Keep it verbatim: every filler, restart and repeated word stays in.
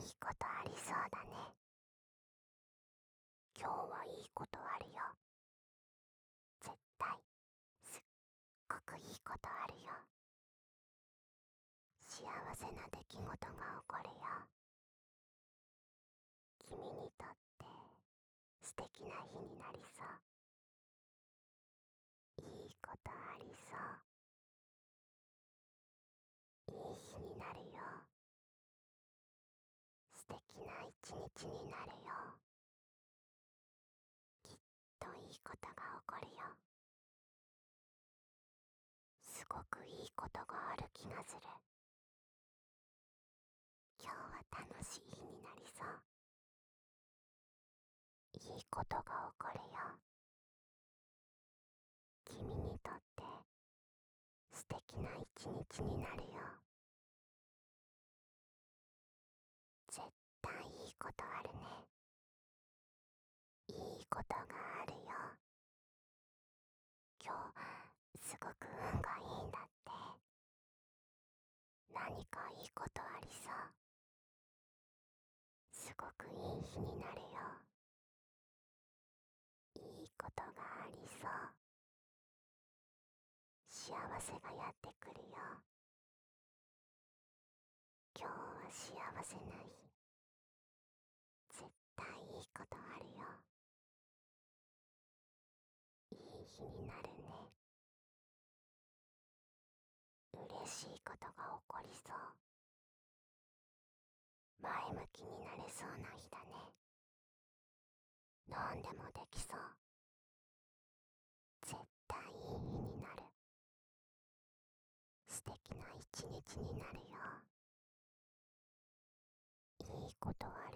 いいことありそうだね。今日はいいことあるよ。絶対、すっごくいいことあるよ。幸せな出来事が起こるよ。君にとって素敵な日になりそう。いいことありそう。いい日になるよ。素敵な一日になるよ。きっといいことが起こるよ。すごくいいことがある気がする。今日は楽しい日になりそう。いいことが起こるよ。君にとって素敵な一日になるよ。絶対いいことあるね。いいことがあるよ。今日すごく運がいいんだって。何かいいことありそう。すごくいい日になるよ。いいことがありそう。幸せがやってくるよ。今日は幸せな日。絶対いいことあるよ。いい日になるね。嬉しいことが起こりそう。前向きになれそうな日だね。何でもできそう。絶対いい日になる。素敵な一日になるよ。いいことあ